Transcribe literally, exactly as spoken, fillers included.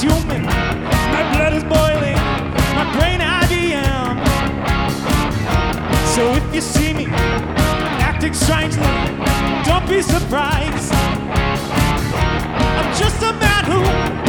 consuming. My blood is boiling, my brain I B M. So if you see me acting strangely, don't be surprised. I'm just a man who